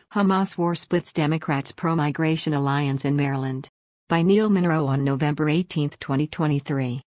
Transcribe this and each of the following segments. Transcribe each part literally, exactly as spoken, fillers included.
Hamas war splits Democrats' pro-migration alliance in Maryland. By Neil Monroe on November eighteenth, twenty twenty-three.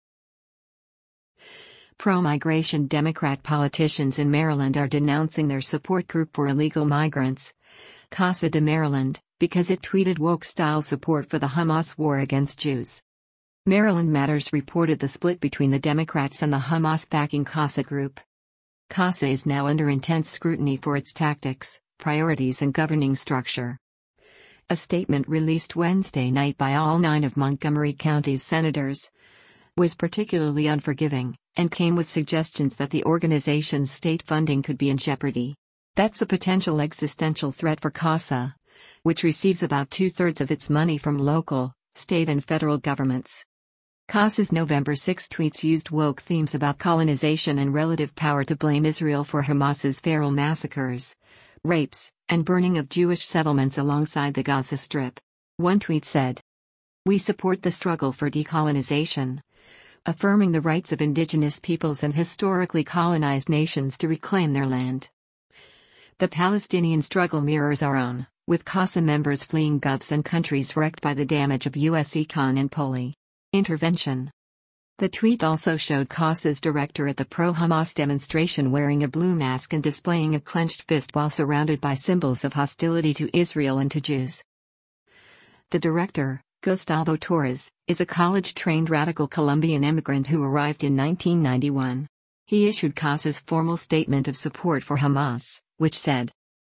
Pro-migration Democrat politicians in Maryland are denouncing their support group for illegal migrants, Casa de Maryland, because it tweeted woke-style support for the Hamas war against Jews. Maryland Matters reported the split between the Democrats and the Hamas-backing Casa group. Casa is now under intense scrutiny for its tactics, priorities and governing structure. A statement released Wednesday night by all nine of Montgomery County's senators was particularly unforgiving, and came with suggestions that the organization's state funding could be in jeopardy. That's a potential existential threat for Casa, which receives about two-thirds of its money from local, state and federal governments. Casa's November sixth tweets used woke themes about colonization and relative power to blame Israel for Hamas's feral massacres, rapes, and burning of Jewish settlements alongside the Gaza Strip. One tweet said, "We support the struggle for decolonization, affirming the rights of indigenous peoples and historically colonized nations to reclaim their land. The Palestinian struggle mirrors our own, with Casa members fleeing Gulfs and countries wrecked by the damage of U S econ and poli intervention." The tweet also showed Casa's director at the pro-Hamas demonstration wearing a blue mask and displaying a clenched fist while surrounded by symbols of hostility to Israel and to Jews. The director, Gustavo Torres, is a college-trained radical Colombian immigrant who arrived in nineteen ninety-one. He issued Casa's formal statement of support for Hamas, which said,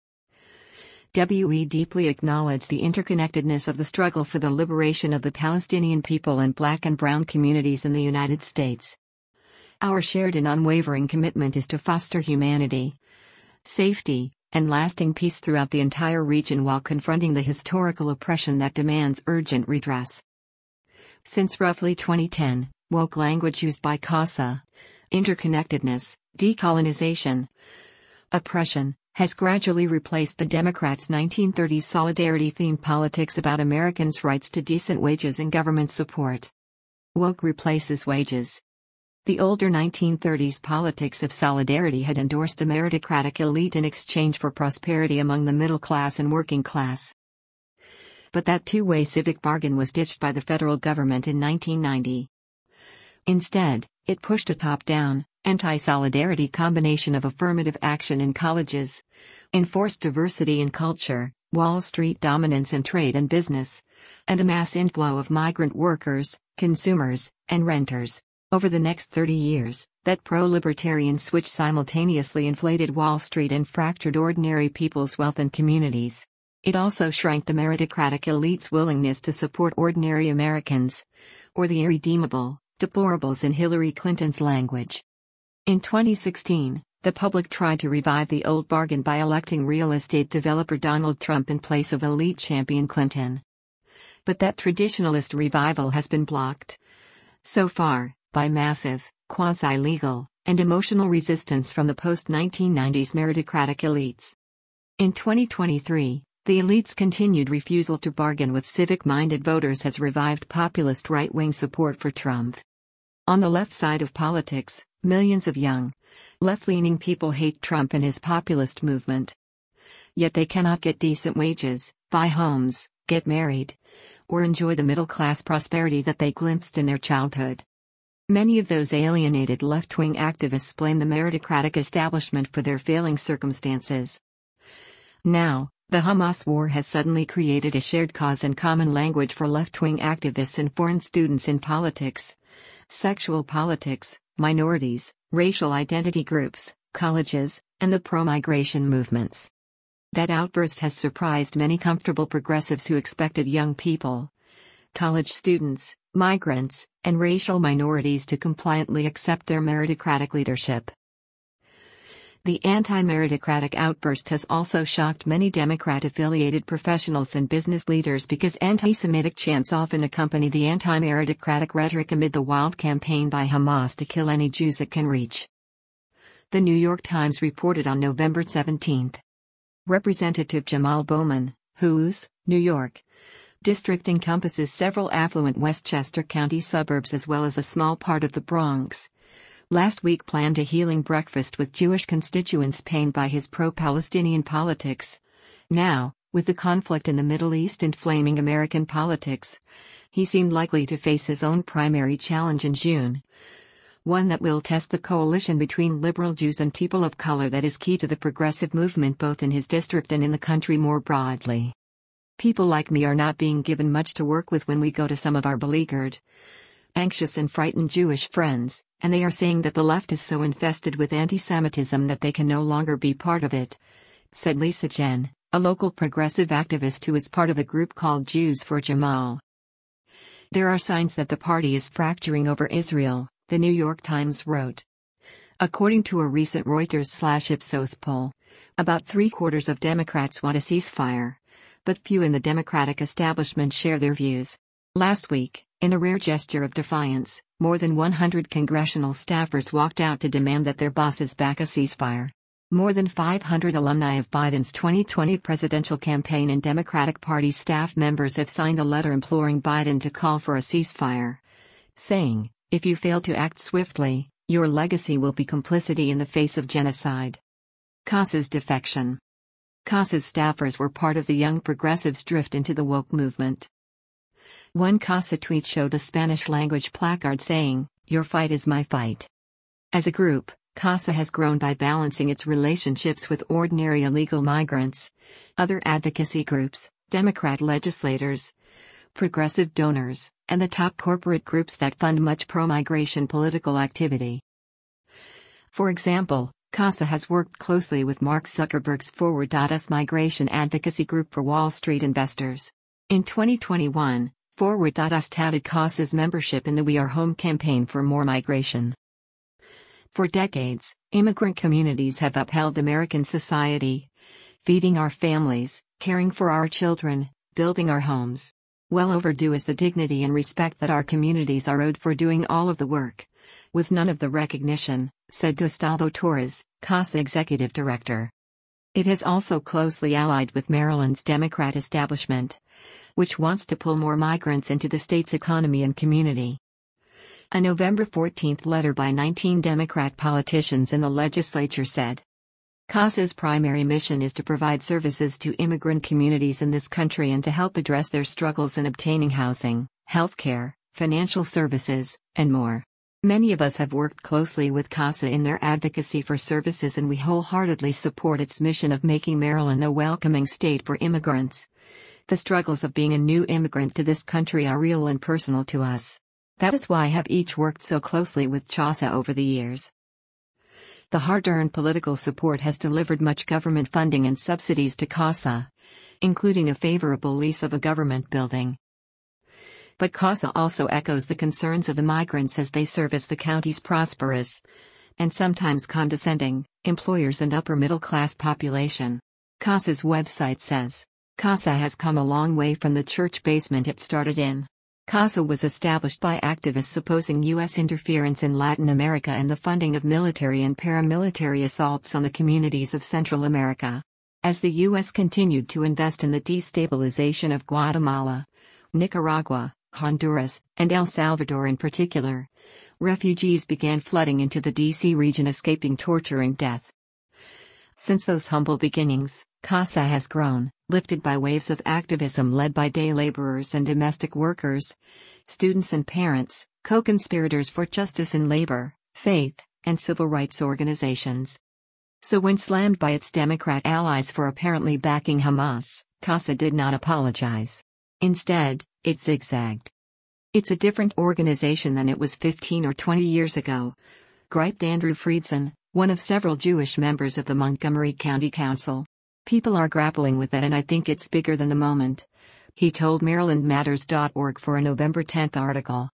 "We deeply acknowledge the interconnectedness of the struggle for the liberation of the Palestinian people and Black and Brown communities in the United States. Our shared and unwavering commitment is to foster humanity, safety, and lasting peace throughout the entire region while confronting the historical oppression that demands urgent redress." Since roughly twenty ten, woke language used by Casa, interconnectedness, decolonization, oppression, has gradually replaced the Democrats' nineteen thirties solidarity-themed politics about Americans' rights to decent wages and government support. Woke replaces wages. The older nineteen thirties politics of solidarity had endorsed a meritocratic elite in exchange for prosperity among the middle class and working class. But that two-way civic bargain was ditched by the federal government in nineteen ninety. Instead, it pushed a top-down, anti-solidarity combination of affirmative action in colleges, enforced diversity in culture, Wall Street dominance in trade and business, and a mass inflow of migrant workers, consumers, and renters. Over the next thirty years, that pro-libertarian switch simultaneously inflated Wall Street and fractured ordinary people's wealth and communities. It also shrank the meritocratic elite's willingness to support ordinary Americans, or the irredeemable, deplorables in Hillary Clinton's language. In twenty sixteen, the public tried to revive the old bargain by electing real estate developer Donald Trump in place of elite champion Clinton. But that traditionalist revival has been blocked, so far, by massive, quasi-legal, and emotional resistance from the post-nineteen nineties meritocratic elites. In twenty twenty-three, the elite's continued refusal to bargain with civic-minded voters has revived populist right-wing support for Trump. On the left side of politics, millions of young, left-leaning people hate Trump and his populist movement. Yet they cannot get decent wages, buy homes, get married, or enjoy the middle-class prosperity that they glimpsed in their childhood. Many of those alienated left-wing activists blame the meritocratic establishment for their failing circumstances. Now, the Hamas war has suddenly created a shared cause and common language for left-wing activists and foreign students in politics, sexual politics, minorities, racial identity groups, colleges, and the pro-migration movements. That outburst has surprised many comfortable progressives who expected young people, college students, migrants, and racial minorities to compliantly accept their meritocratic leadership. The anti-meritocratic outburst has also shocked many Democrat-affiliated professionals and business leaders because anti-Semitic chants often accompany the anti-meritocratic rhetoric amid the wild campaign by Hamas to kill any Jews it can reach. The New York Times reported on November seventeenth. Representative Jamal Bowman, whose New York district encompasses several affluent Westchester County suburbs as well as a small part of the Bronx, last week planned a healing breakfast with Jewish constituents pained by his pro-Palestinian politics. Now, With the conflict in the Middle East inflaming American politics, he seemed likely to face his own primary challenge in June. One that will test the coalition between liberal Jews and people of color that is key to the progressive movement both in his district and in the country more broadly. People like me are not being given much to work with when we go to some of our beleaguered, anxious and frightened Jewish friends, and they are saying that the left is so infested with anti-Semitism that they can no longer be part of it, said Lisa Jen, a local progressive activist who is part of a group called Jews for Jamal. There are signs that the party is fracturing over Israel, the New York Times wrote. According to a recent Reuters/Ipsos poll, about three-quarters of Democrats want a ceasefire, but few in the Democratic establishment share their views. Last week, in a rare gesture of defiance, more than one hundred congressional staffers walked out to demand that their bosses back a ceasefire. More than five hundred alumni of Biden's twenty twenty presidential campaign and Democratic Party staff members have signed a letter imploring Biden to call for a ceasefire, saying, "If you fail to act swiftly, your legacy will be complicity in the face of genocide." CASA's defection. CASA's staffers were part of the young progressives' drift into the woke movement. One CASA tweet showed a Spanish-language placard saying, "Your fight is my fight." As a group, CASA has grown by balancing its relationships with ordinary illegal migrants, other advocacy groups, Democrat legislators, progressive donors, and the top corporate groups that fund much pro-migration political activity. For example, CASA has worked closely with Mark Zuckerberg's Forward Us migration advocacy group for Wall Street investors. In twenty twenty-one, Forward Us touted CASA's membership in the We Are Home campaign for more migration. For decades, immigrant communities have upheld American society, feeding our families, caring for our children, building our homes. Well overdue is the dignity and respect that our communities are owed for doing all of the work, with none of the recognition, said Gustavo Torres, CASA executive director. It has also closely allied with Maryland's Democrat establishment, which wants to pull more migrants into the state's economy and community. A November fourteenth letter by nineteen Democrat politicians in the legislature said, CASA's primary mission is to provide services to immigrant communities in this country and to help address their struggles in obtaining housing, healthcare, financial services, and more. Many of us have worked closely with CASA in their advocacy for services, and we wholeheartedly support its mission of making Maryland a welcoming state for immigrants. The struggles of being a new immigrant to this country are real and personal to us. That is why I have each worked so closely with CASA over the years. The hard-earned political support has delivered much government funding and subsidies to CASA, including a favorable lease of a government building. But CASA also echoes the concerns of the migrants as they service the county's prosperous, and sometimes condescending, employers and upper-middle-class population. CASA's website says, CASA has come a long way from the church basement it started in. CASA was established by activists opposing U S interference in Latin America and the funding of military and paramilitary assaults on the communities of Central America. As the U S continued to invest in the destabilization of Guatemala, Nicaragua, Honduras, and El Salvador in particular, refugees began flooding into the D C region escaping torture and death. Since those humble beginnings, CASA has grown, lifted by waves of activism led by day laborers and domestic workers, students and parents, co-conspirators for justice in labor, faith, and civil rights organizations. So when slammed by its Democrat allies for apparently backing Hamas, CASA did not apologize. Instead, it zigzagged. It's a different organization than it was fifteen or twenty years ago, griped Andrew Friedson, one of several Jewish members of the Montgomery County Council. People are grappling with that, and I think it's bigger than the moment, he told Maryland Matters dot org for a November tenth article.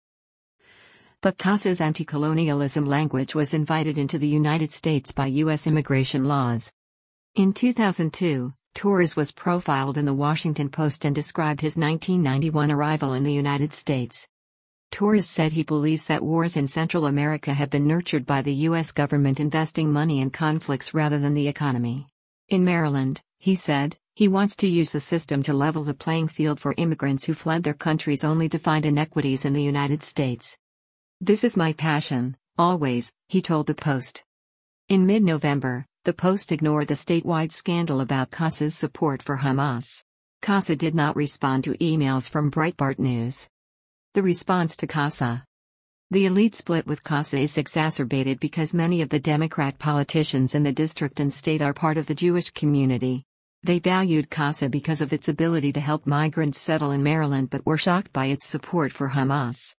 But CASA's anti-colonialism language was invited into the United States by U S immigration laws. In two thousand two, Torres was profiled in the Washington Post and described his nineteen ninety-one arrival in the United States. Torres said he believes that wars in Central America have been nurtured by the U S government investing money in conflicts rather than the economy. In Maryland, he said, he wants to use the system to level the playing field for immigrants who fled their countries only to find inequities in the United States. This is my passion, always, he told the Post. In mid-November, the Post ignored the statewide scandal about CASA's support for Hamas. CASA did not respond to emails from Breitbart News. The response to CASA. The elite split with CASA is exacerbated because many of the Democrat politicians in the district and state are part of the Jewish community. They valued CASA because of its ability to help migrants settle in Maryland but were shocked by its support for Hamas.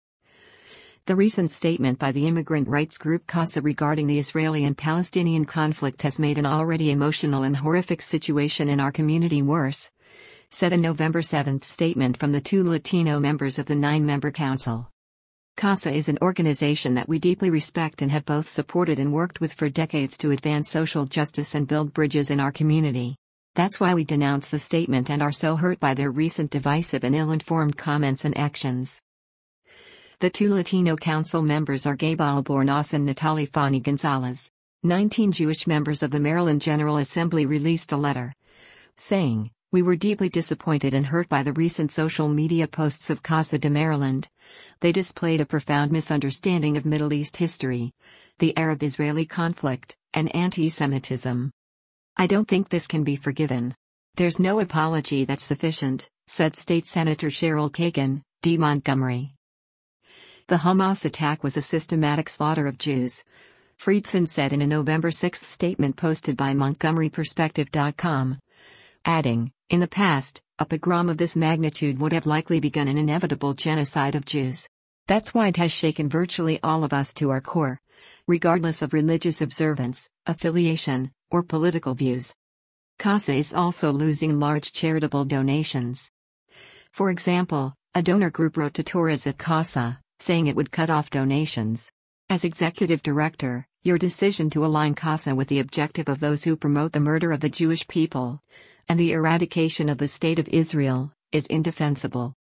The recent statement by the immigrant rights group CASA regarding the Israeli and Palestinian conflict has made an already emotional and horrific situation in our community worse, said a November seventh statement from the two Latino members of the nine-member council. CASA is an organization that we deeply respect and have both supported and worked with for decades to advance social justice and build bridges in our community. That's why we denounce the statement and are so hurt by their recent divisive and ill-informed comments and actions. The two Latino council members are Gabe Albornoz and Natalie Fani Gonzalez. Nineteen Jewish members of the Maryland General Assembly released a letter saying, "We were deeply disappointed and hurt by the recent social media posts of CASA de Maryland. They displayed a profound misunderstanding of Middle East history, the Arab-Israeli conflict, and anti-Semitism. I don't think this can be forgiven. There's no apology that's sufficient," said State Senator Cheryl Kagan, D. Montgomery. The Hamas attack was a systematic slaughter of Jews, Friedson said in a November sixth statement posted by Montgomery Perspective dot com, adding, "In the past, a pogrom of this magnitude would have likely begun an inevitable genocide of Jews. That's why it has shaken virtually all of us to our core, regardless of religious observance, affiliation, or political views." CASA is also losing large charitable donations. For example, a donor group wrote to Torres at CASA, saying it would cut off donations. As executive director, your decision to align CASA with the objective of those who promote the murder of the Jewish people and the eradication of the State of Israel is indefensible.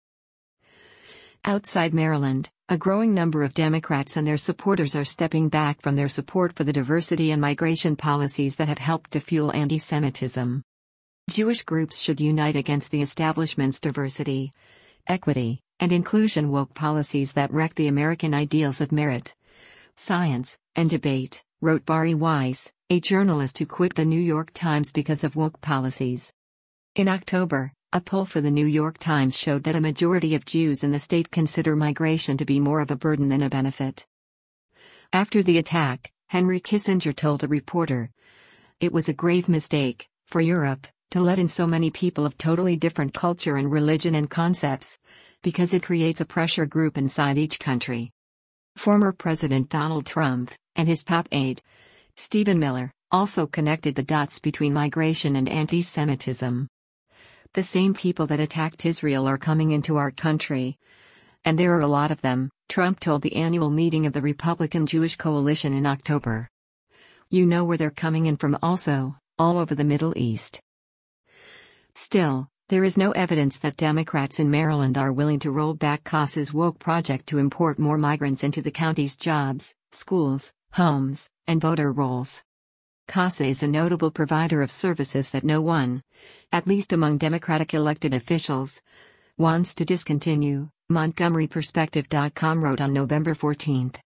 Outside Maryland, a growing number of Democrats and their supporters are stepping back from their support for the diversity and migration policies that have helped to fuel anti-Semitism. Jewish groups should unite against the establishment's diversity, equity, and inclusion woke policies that wreck the American ideals of merit, science, and debate, wrote Bari Weiss, a journalist who quit the New York Times because of woke policies. In October, a poll for the New York Times showed that a majority of Jews in the state consider migration to be more of a burden than a benefit. After the attack, Henry Kissinger told a reporter, "It was a grave mistake for Europe to let in so many people of totally different culture and religion and concepts, because it creates a pressure group inside each country." Former President Donald Trump and his top aide, Stephen Miller, also connected the dots between migration and anti-Semitism. "The same people that attacked Israel are coming into our country. And there are a lot of them," Trump told the annual meeting of the Republican Jewish Coalition in October. "You know where they're coming in from also, all over the Middle East." Still, there is no evidence that Democrats in Maryland are willing to roll back CASA's woke project to import more migrants into the county's jobs, schools, homes, and voter rolls. CASA is a notable provider of services that no one, at least among Democratic elected officials, wants to discontinue, Montgomery Perspective dot com wrote on November fourteenth.